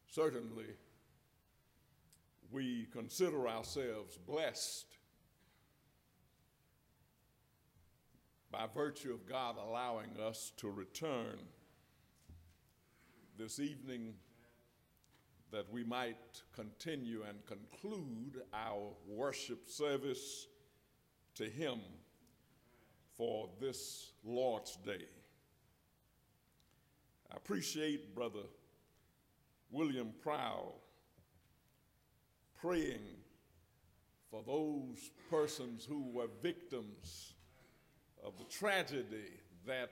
Certainly, we consider ourselves blessed by virtue of God allowing us to return this evening that we might continue and conclude our worship service to Him for this Lord's Day. I appreciate Brother William Prowl praying for those persons who were victims of the tragedy that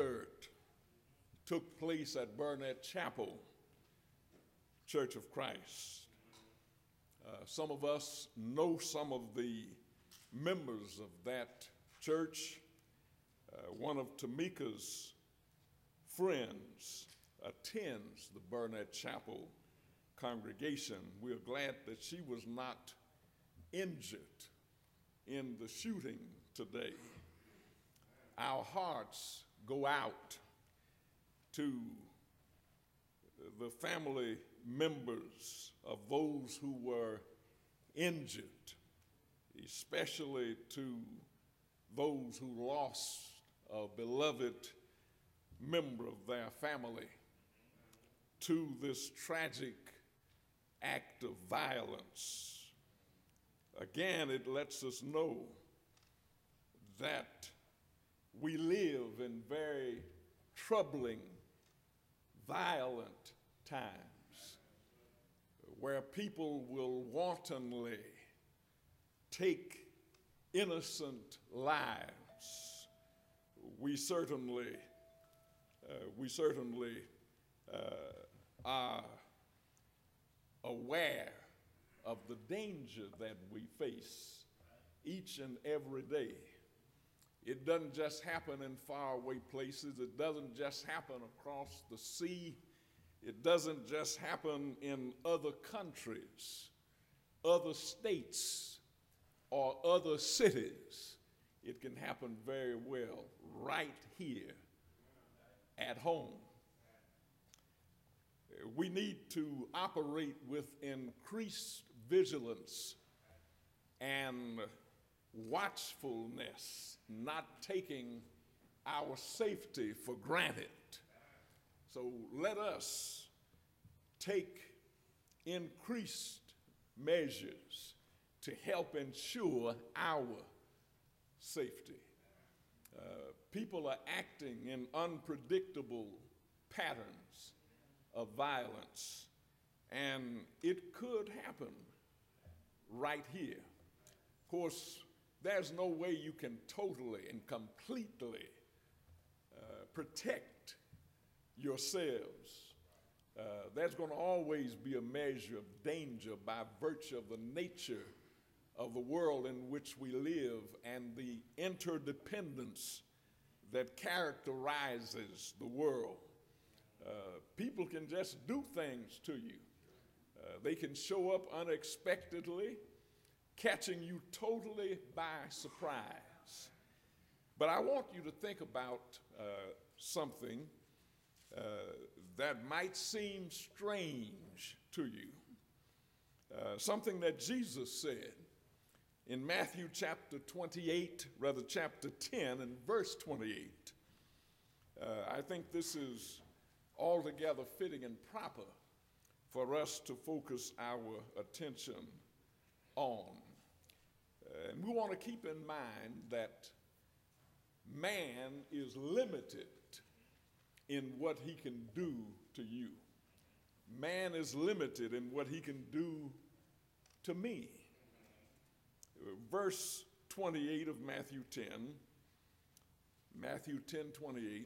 took place at Burnett Chapel Church of Christ. Some of us know some of the members of that church. One of Tamika's friends attends the Burnett Chapel congregation. We are glad that she was not injured in the shooting today. Our hearts go out to the family members of those who were injured, especially to those who lost a beloved member of their family to this tragic act of violence. Again, it lets us know that we live in very troubling, violent times where people will wantonly take innocent lives. We certainly are aware of the danger that we face each and every day. It doesn't just happen in faraway places. It doesn't just happen across the sea. It doesn't just happen in other countries, other states, or other cities. It can happen very well right here at home. We need to operate with increased vigilance and watchfulness, not taking our safety for granted. So let us take increased measures to help ensure our safety. People are acting in unpredictable patterns of violence, and it could happen right here. Of course, there's no way you can totally and completely protect yourselves. There's going to always be a measure of danger by virtue of the nature of the world in which we live and the interdependence that characterizes the world. People can just do things to you. They can show up unexpectedly, catching you totally by surprise. But I want you to think about something that might seem strange to you. Something that Jesus said in Matthew chapter 10 and verse 28. I think this is altogether fitting and proper for us to focus our attention on. And we want to keep in mind that man is limited in what he can do to you. Man is limited in what he can do to me. Verse 28 of Matthew 10:28.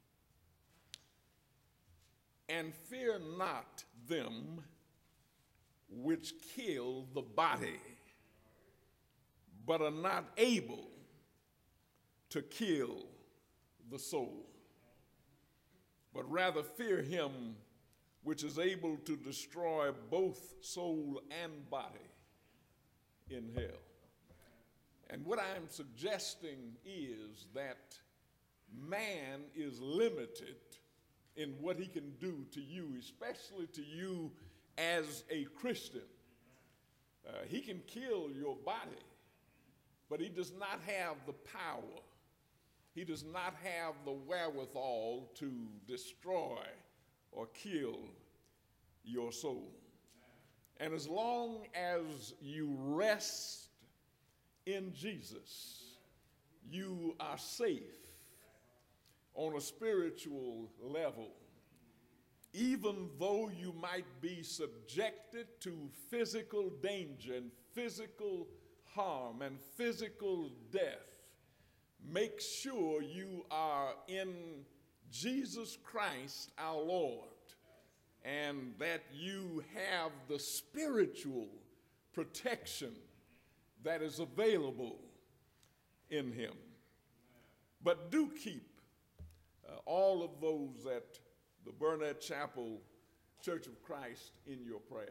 And fear not them which kill the body, but are not able to kill the soul. But rather fear him which is able to destroy both soul and body in hell. And what I'm suggesting is that man is limited in what he can do to you, especially to you as a Christian. He can kill your body, but he does not have the power. He does not have the wherewithal to destroy or kill your soul. And as long as you rest in Jesus, you are safe on a spiritual level, even though you might be subjected to physical danger and physical harm and physical death. Make sure you are in Jesus Christ our Lord, and that you have the spiritual protection that is available in him. But do keep all of those at the Burnett Chapel Church of Christ in your prayers.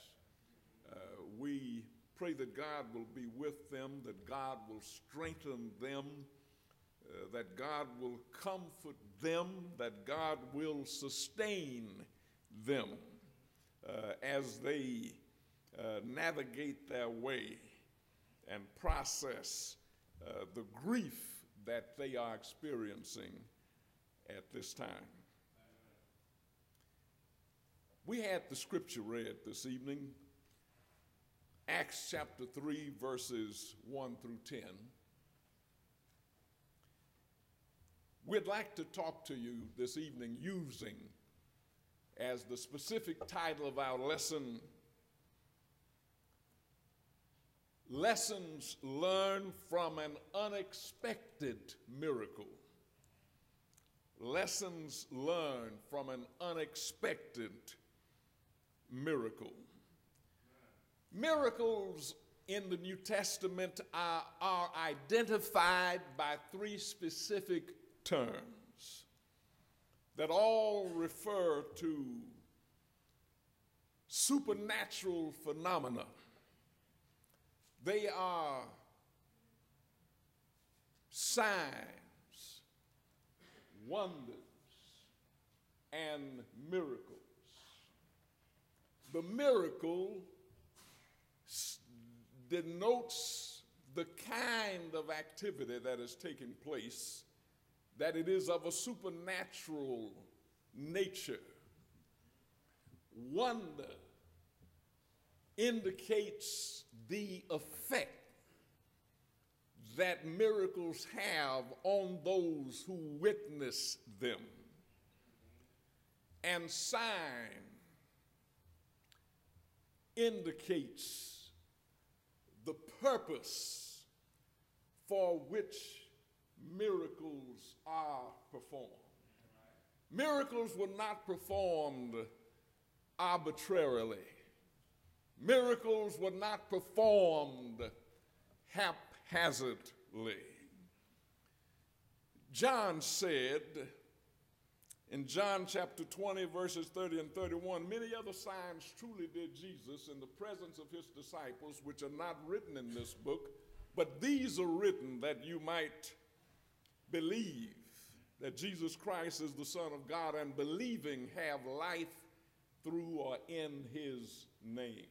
We pray that God will be with them, that God will strengthen them, that God will comfort them, that God will sustain them as they navigate their way and process the grief that they are experiencing at this time. We had the scripture read this evening, Acts chapter 3, verses 1 through 10. We'd like to talk to you this evening using as the specific title of our lesson, Lessons Learned from an Unexpected Miracle. Lessons learned from an unexpected miracle. Miracles in the New Testament are identified by three specific terms that all refer to supernatural phenomena. They are signs, wonders, and miracles. The miracle denotes the kind of activity that is taking place, that it is of a supernatural nature. Wonder indicates the effect that miracles have on those who witness them. And sign indicates the purpose for which miracles are performed. Miracles were not performed arbitrarily. Miracles were not performed haphazardly. John said in John chapter 20, verses 30 and 31, many other signs truly did Jesus in the presence of his disciples, which are not written in this book, but these are written that you might believe that Jesus Christ is the Son of God, and believing have life through or in his name.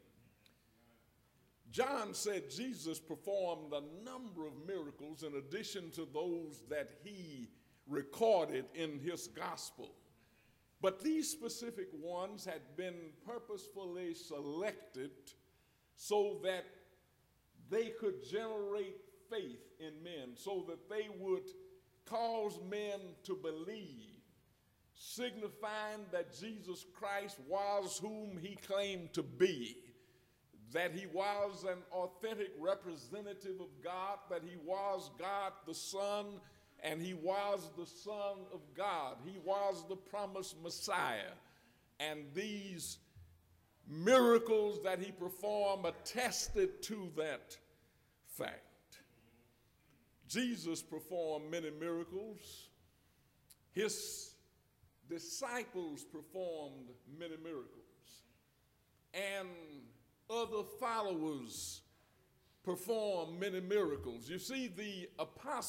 John said Jesus performed a number of miracles in addition to those that he recorded in his gospel. But these specific ones had been purposefully selected so that they could generate faith in men, so that they would cause men to believe, signifying that Jesus Christ was whom he claimed to be, that he was an authentic representative of God, that he was God the Son, and he was the Son of God. He was the promised Messiah. And these miracles that he performed attested to that fact. Jesus performed many miracles. His disciples performed many miracles. And other followers performed many miracles. You see, the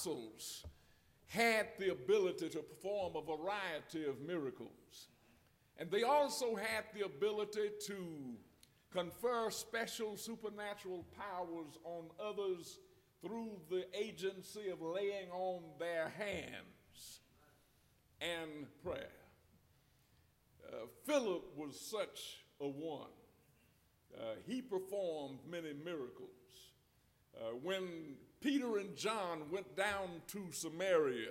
apostles had the ability to perform a variety of miracles. And they also had the ability to confer special supernatural powers on others through the agency of laying on their hands and prayer. Philip was such a one. He performed many miracles. When Peter and John went down to Samaria,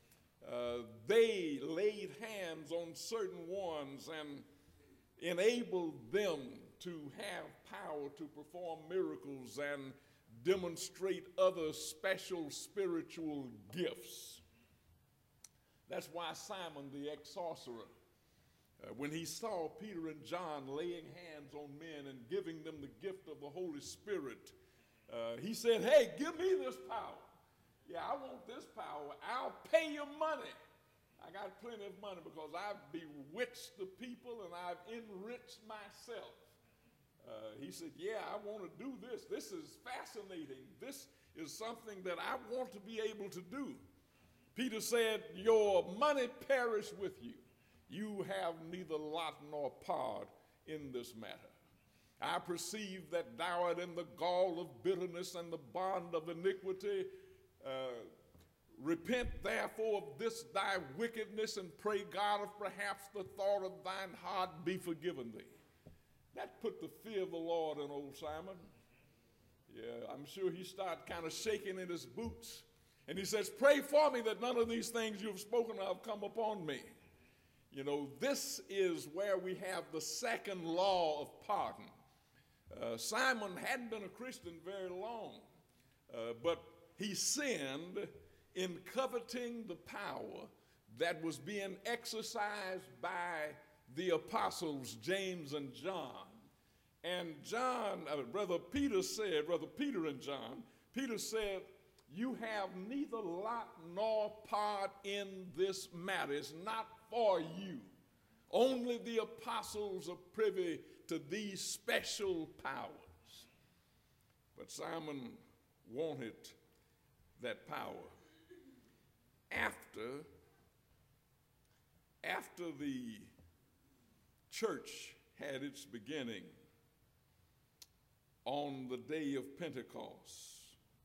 they laid hands on certain ones and enabled them to have power to perform miracles and demonstrate other special spiritual gifts. That's why Simon the ex-sorcerer, when he saw Peter and John laying hands on men and giving them the gift of the Holy Spirit, he said, "Hey, give me this power. Yeah, I want this power. I'll pay you money. I got plenty of money because I've bewitched the people and I've enriched myself." He said, "Yeah, I want to do this. This is fascinating. This is something that I want to be able to do." Peter said, "Your money perish with you. You have neither lot nor part in this matter. I perceive that thou art in the gall of bitterness and the bond of iniquity. Repent therefore of this thy wickedness, and pray God if perhaps the thought of thine heart be forgiven thee." That put the fear of the Lord in old Simon. Yeah, I'm sure he started kind of shaking in his boots. And he says, "Pray for me that none of these things you've spoken of come upon me." You know, this is where we have the second law of pardon. Simon hadn't been a Christian very long, but he sinned in coveting the power that was being exercised by the apostles James and John. And Brother Peter and John, Peter said, "You have neither lot nor part in this matter. It's not for you. Only the apostles are privy to these special powers." But Simon wanted that power. After the church had its beginning on the day of Pentecost,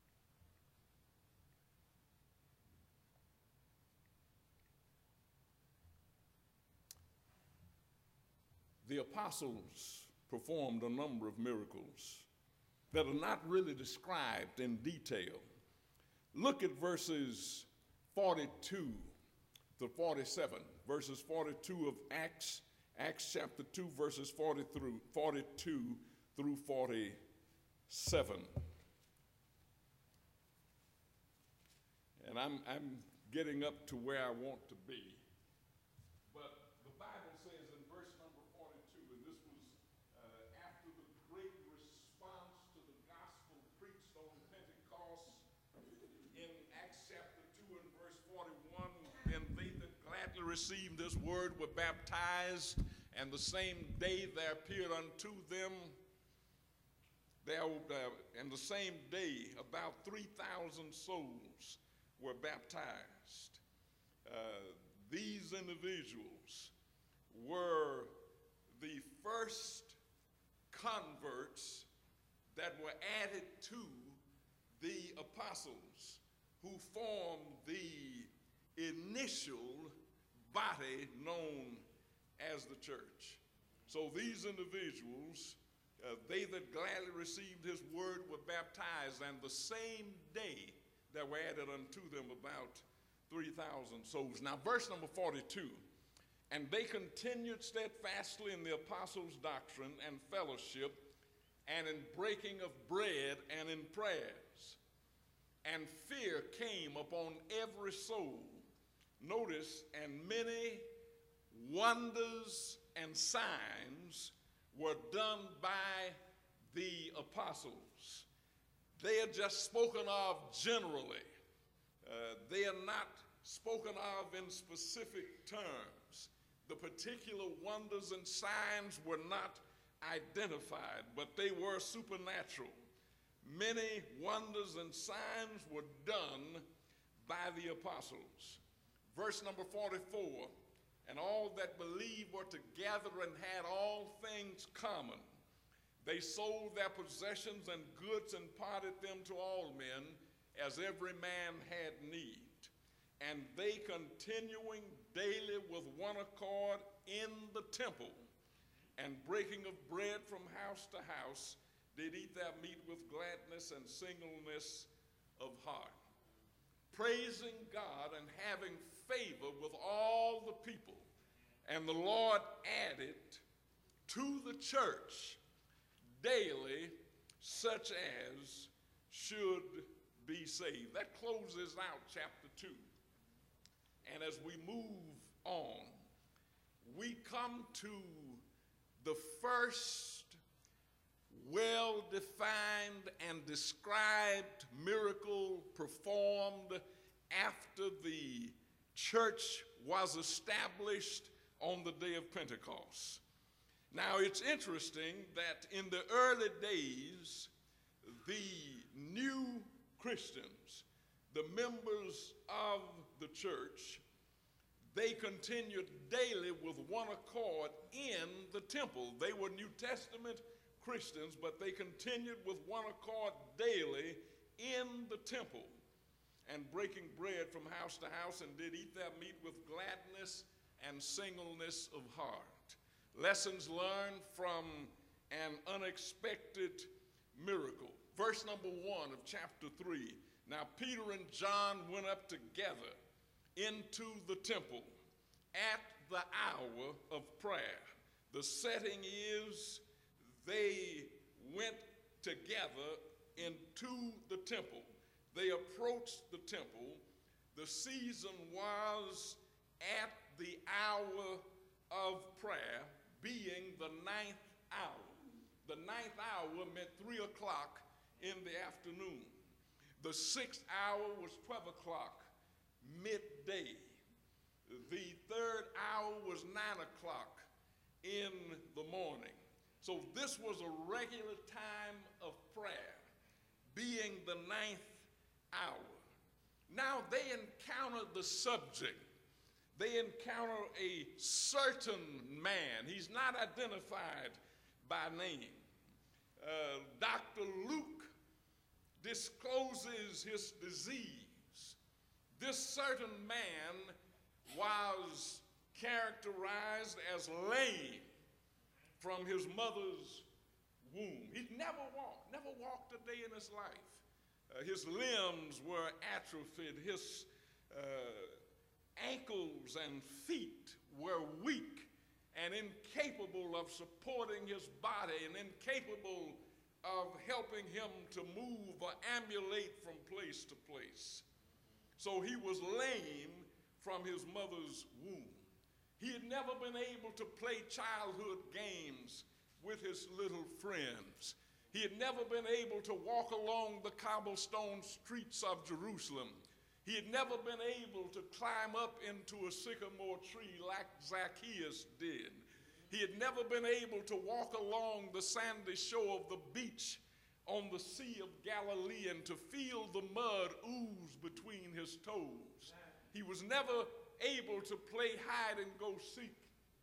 the apostles performed a number of miracles that are not really described in detail. Look at verses 42 to 47, verses 42 of Acts chapter 2, verses 42 through 47. And I'm getting up to where I want to be. But the Bible says in verse number 42, and this was after the great response to the gospel preached on Pentecost, in Acts chapter 2 and verse 41, "Then they that gladly received this word were baptized, and the same day there appeared unto them, and the same day about 3,000 souls were baptized." These individuals were the first converts that were added to the apostles, who formed the initial body known as the church. So these individuals, they that gladly received his word were baptized, and the same day there were added unto them about 3,000 souls. Now verse number 42, "And they continued steadfastly in the apostles' doctrine and fellowship, and in breaking of bread and in prayers. And fear came upon every soul." Notice, "and many wonders and signs were done by the apostles." They are just spoken of generally. They are not spoken of in specific terms. The particular wonders and signs were not identified, but they were supernatural. Many wonders and signs were done by the apostles. Verse number 44, and all that believed were together and had all things common. They sold their possessions and goods and parted them to all men, as every man had need. And they, continuing daily with one accord in the temple, and breaking of bread from house to house, did eat their meat with gladness and singleness of heart, praising God and having favor with all the people. And the Lord added to the church daily such as should be saved. That closes out chapter 2. And as we move on, we come to the first well-defined and described miracle performed after the church was established on the day of Pentecost. Now, it's interesting that in the early days, the new Christians, the members of the church, they continued daily with one accord in the temple. They were New Testament Christians, but they continued with one accord daily in the temple, and breaking bread from house to house, and did eat their meat with gladness and singleness of heart. Lessons learned from an unexpected miracle. Verse number 1 of chapter 3. Now Peter and John went up together into the temple at the hour of prayer. The setting is they went together into the temple. They approached the temple. The season was at the hour of prayer, being the 9th hour. The 9th hour meant 3 o'clock in the afternoon. The 6th hour was 12 o'clock, midday. The 3rd hour was 9 o'clock in the morning. So this was a regular time of prayer, being the 9th hour. Now they encountered the subject. They encounter a certain man. He's not identified by name. Dr. Luke discloses his disease. This certain man was characterized as lame from his mother's womb. He never walked a day in his life. His limbs were atrophied. His ankles and feet were weak and incapable of supporting his body and incapable of helping him to move or ambulate from place to place. So he was lame from his mother's womb. He had never been able to play childhood games with his little friends. He had never been able to walk along the cobblestone streets of Jerusalem. He had never been able to climb up into a sycamore tree like Zacchaeus did. He had never been able to walk along the sandy shore of the beach on the Sea of Galilee and to feel the mud ooze between his toes. He was never able to play hide and go seek.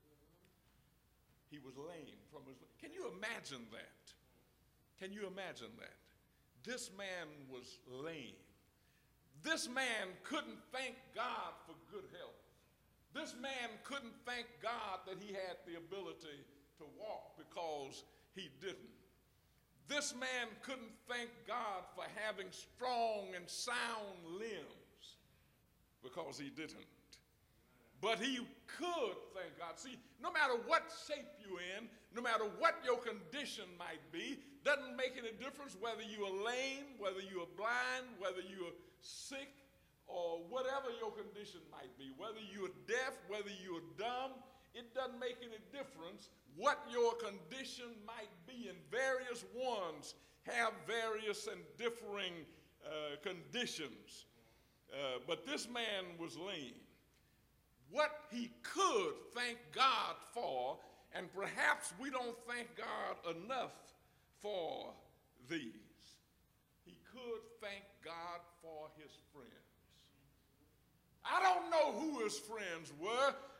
He was lame from his. Can you imagine that? Can you imagine that? This man was lame. This man couldn't thank God for good health. This man couldn't thank God that he had the ability to walk because he didn't. This man couldn't thank God for having strong and sound limbs because he didn't. But he could thank God. See, no matter what shape you're in, no matter what your condition might be, doesn't make any difference whether you are lame, whether you are blind, whether you are sick, or whatever your condition might be, whether you are deaf, whether you are dumb, it doesn't make any difference what your condition might be. And various ones have various and differing conditions. But this man was lame. What he could thank God for, and perhaps we don't thank God enough for these. He could thank God for his friends. I don't know who his friends were.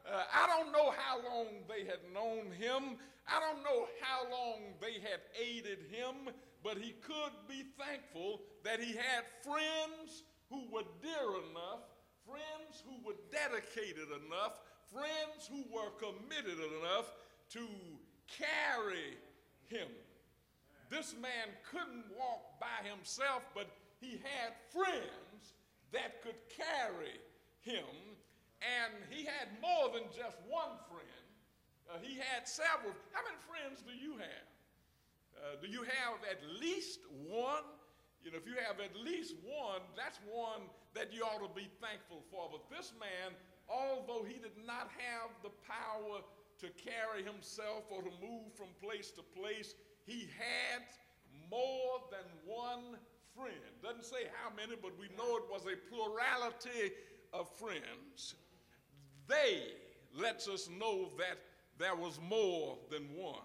I don't know how long they had known him. I don't know how long they had aided him, but he could be thankful that he had friends who were dear enough, friends who were dedicated enough, friends who were committed enough to carry him. This man couldn't walk by himself, but he had friends that could carry him. And he had more than just one friend. He had several. How many friends do you have? Do you have at least one? You know, if you have at least one, that's one that you ought to be thankful for. But this man, although he did not have the power to carry himself or to move from place to place, he had more than one friend. Doesn't say how many, but we know it was a plurality of friends. They lets us know that there was more than one.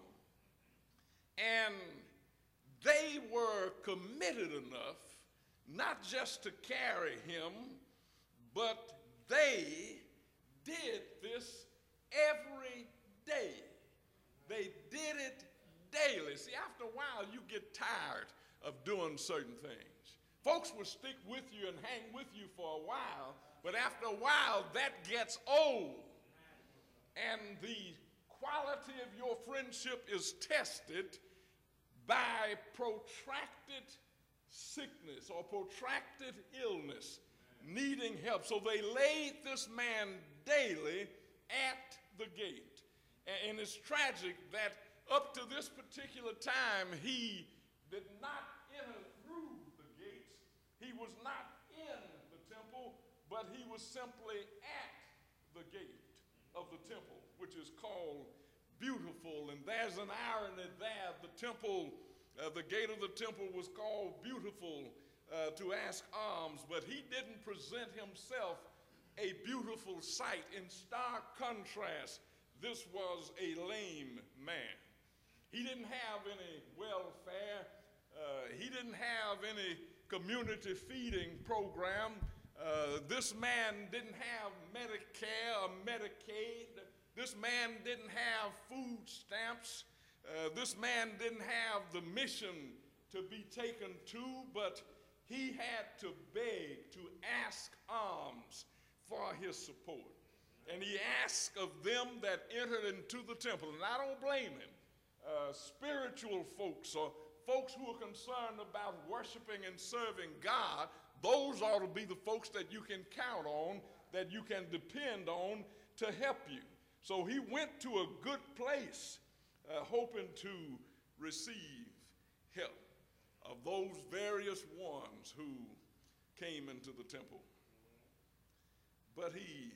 And they were committed enough not just to carry him, but they did this every day. They did it daily. See, after a while, you get tired of doing certain things. Folks will stick with you and hang with you for a while, but after a while, that gets old. And the quality of your friendship is tested by protracted sickness or protracted illness, needing help. So they laid this man daily at the gate. And it's tragic that up to this particular time, he did not enter through the gates. He was not in the temple, but he was simply at the gate of the temple, which is called Beautiful. And there's an irony there. The temple, the gate of the temple was called Beautiful to ask alms, but he didn't present himself a beautiful sight. In stark contrast, this was a lame man. He didn't have any welfare. He didn't have any community feeding program. This man didn't have Medicare or Medicaid. This man didn't have food stamps. This man didn't have the mission to be taken to, but he had to beg, to ask alms for his support. And he asked of them that entered into the temple, and I don't blame him. Spiritual folks or folks who are concerned about worshiping and serving God, those ought to be the folks that you can count on, that you can depend on to help you. So he went to a good place, hoping to receive help of those various ones who came into the temple. But he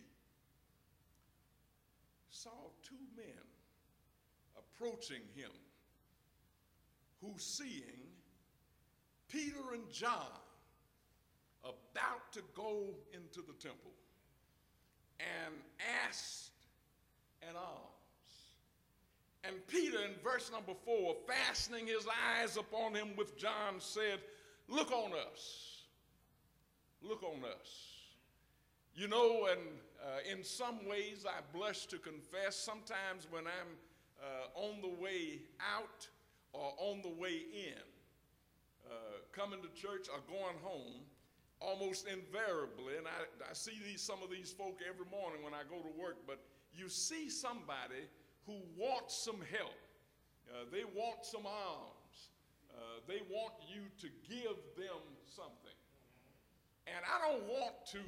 saw two men approaching him, who, seeing Peter and John about to go into the temple, and asked an alms. And Peter, in verse number 4, fastening his eyes upon him with John, said, "Look on us. Look on us." You know, and in some ways I blush to confess, sometimes when I'm on the way out or on the way in, coming to church or going home, almost invariably, and I see some of these folk every morning when I go to work, but you see somebody who wants some help. They want some alms. They want you to give them something. And I don't want to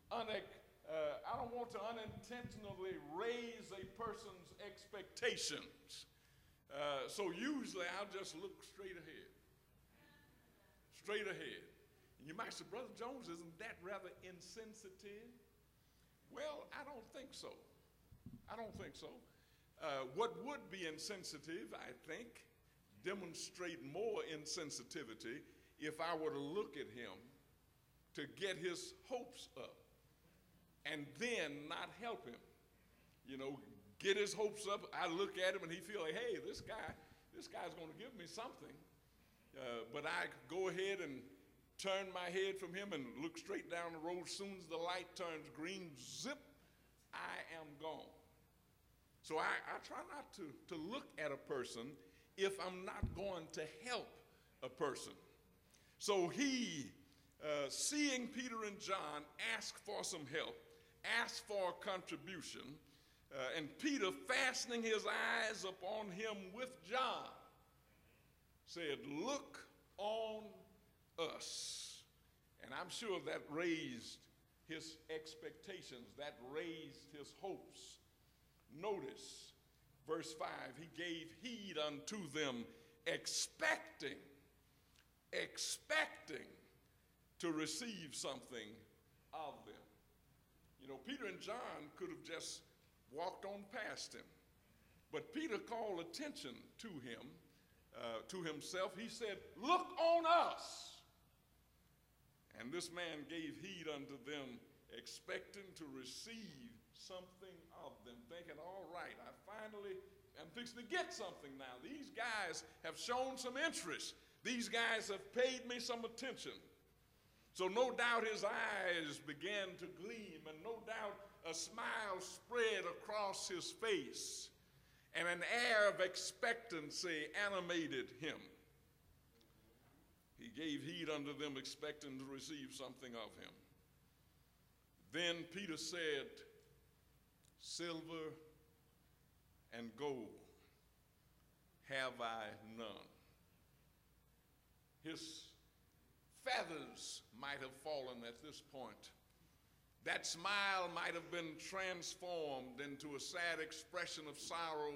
unintentionally raise a person's expectations. So usually I'll just look straight ahead. Straight ahead. And you might say, "Brother Jones, isn't that rather insensitive?" Well, I don't think so. I don't think so. What would be insensitive, I think, demonstrate more insensitivity if I were to look at him to get his hopes up and then not help him. You know, get his hopes up. I look at him and he feel like, hey, this guy's going to give me something. But I go ahead and turn my head from him and look straight down the road. As soon as the light turns green, zip, I am gone. So I try not to look at a person if I'm not going to help a person. So he, seeing Peter and John, asked for some help, asked for a contribution, and Peter, fastening his eyes upon him with John, said, "Look on us." And I'm sure that raised his expectations, that raised his hopes. Notice verse 5, he gave heed unto them, expecting to receive something of them. You know, Peter and John could have just walked on past him, but Peter called attention to him, to himself. He said, "Look on us." And this man gave heed unto them, expecting to receive something of them, thinking, all right, I finally am fixing to get something now. These guys have shown some interest. These guys have paid me some attention. So no doubt his eyes began to gleam, and no doubt a smile spread across his face, and an air of expectancy animated him. He gave heed unto them, expecting to receive something of him. Then Peter said, "Silver and gold have I none." His feathers might have fallen at this point. That smile might have been transformed into a sad expression of sorrow.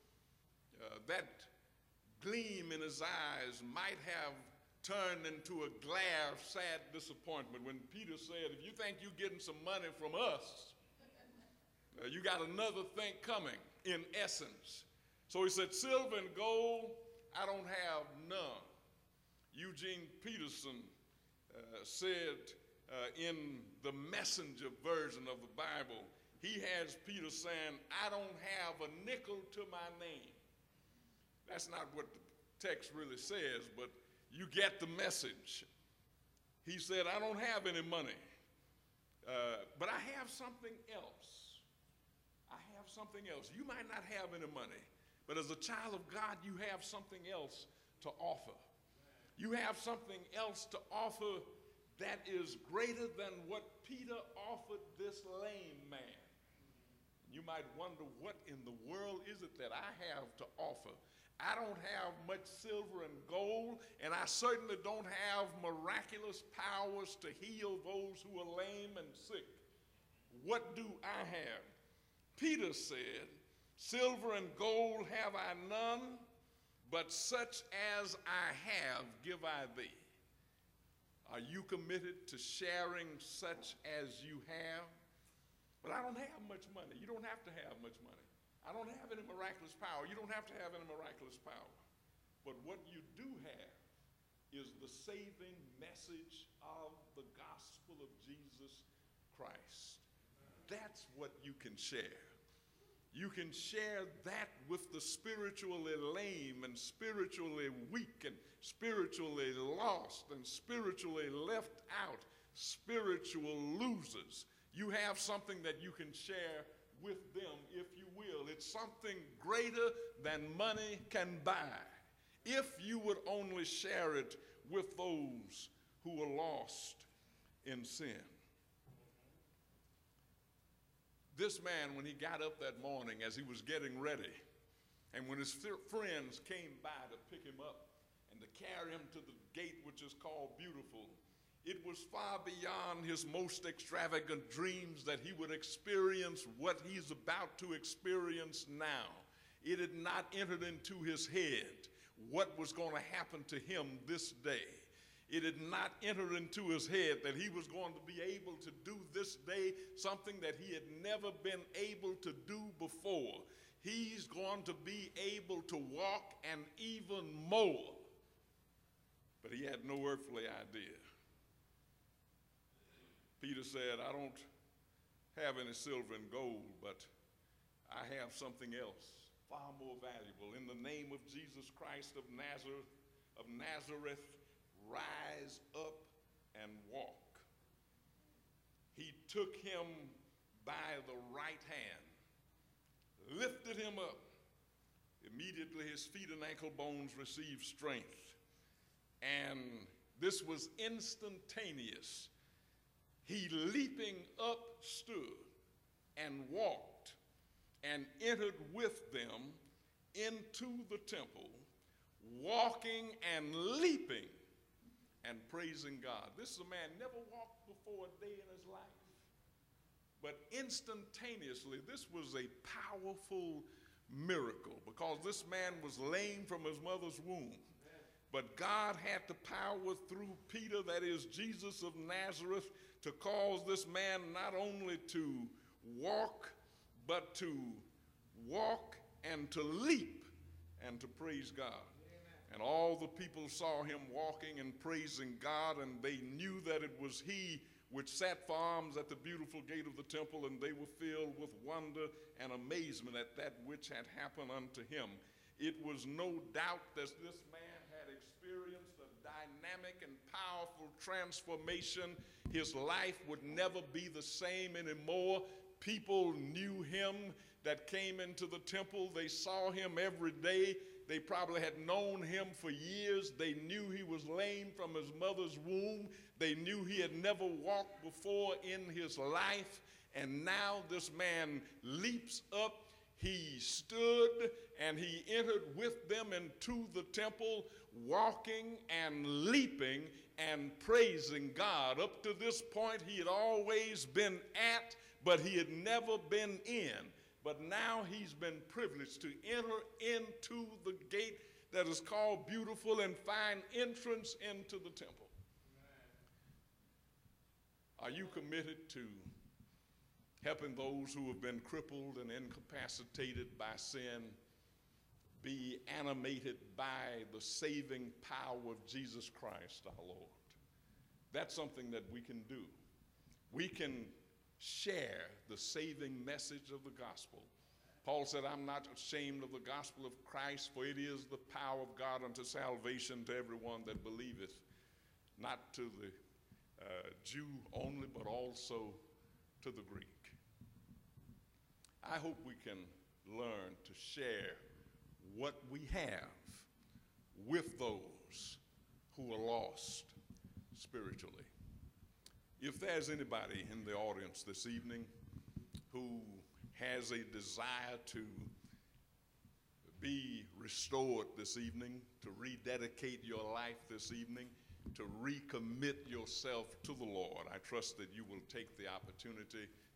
That gleam in his eyes might have turned into a glare of sad disappointment when Peter said, "If you think you're getting some money from us, you got another thing coming," in essence. So he said, "Silver and gold, I don't have none." Eugene Peterson said in the Messenger version of the Bible, he has Peter saying, "I don't have a nickel to my name." That's not what the text really says, but you get the message. He said, "I don't have any money, but I have something else. I have something else." You might not have any money, but as a child of God, you have something else to offer. You have something else to offer that is greater than what Peter offered this lame man. You might wonder, what in the world is it that I have to offer? I don't have much silver and gold, and I certainly don't have miraculous powers to heal those who are lame and sick. What do I have? Peter said, "Silver and gold have I none, but such as I have give I thee." Are you committed to sharing such as you have? But I don't have much money. You don't have to have much money. I don't have any miraculous power. You don't have to have any miraculous power. But what you do have is the saving message of the gospel of Jesus Christ. That's what you can share. You can share that with the spiritually lame and spiritually weak and spiritually lost and spiritually left out, spiritual losers. You have something that you can share with them, if you will. It's something greater than money can buy, if you would only share it with those who are lost in sin. This man, when he got up that morning as he was getting ready, and when his friends came by to pick him up and to carry him to the gate, which is called Beautiful, it was far beyond his most extravagant dreams that he would experience what he's about to experience now. It had not entered into his head what was going to happen to him this day. It had not entered into his head that he was going to be able to do this day something that he had never been able to do before. He's going to be able to walk and even more. But he had no earthly idea. Peter said, "I don't have any silver and gold, but I have something else far more valuable. In the name of Jesus Christ of Nazareth, rise up and walk." He took him by the right hand, lifted him up. Immediately his feet and ankle bones received strength. And this was instantaneous. He leaping up stood and walked and entered with them into the temple, walking and leaping and praising God. This is a man never walked before a day in his life. But instantaneously, this was a powerful miracle because this man was lame from his mother's womb. But God had the power through Peter, that is Jesus of Nazareth, to cause this man not only to walk, but to walk and to leap and to praise God. Amen. And all the people saw him walking and praising God, and they knew that it was he which sat for alms at the beautiful gate of the temple, and they were filled with wonder and amazement at that which had happened unto him. It was no doubt that this man had experienced a dynamic and powerful transformation. His life would never be the same anymore. People knew him that came into the temple. They saw him every day. They probably had known him for years. They knew he was lame from his mother's womb. They knew he had never walked before in his life. And now this man leaps up. He stood and he entered with them into the temple, walking and leaping and praising God. Up to this point, he had always been at, but he had never been in. But now he's been privileged to enter into the gate that is called Beautiful and find entrance into the temple. Amen. Are you committed to helping those who have been crippled and incapacitated by sin be animated by the saving power of Jesus Christ our Lord? That's something that we can do. We can share the saving message of the gospel. Paul said, I'm not ashamed of the gospel of Christ, for it is the power of God unto salvation to everyone that believeth, not to the Jew only, but also to the Greek. I hope we can learn to share what we have with those who are lost spiritually. If there's anybody in the audience this evening who has a desire to be restored this evening, to rededicate your life this evening, to recommit yourself to the Lord, I trust that you will take the opportunity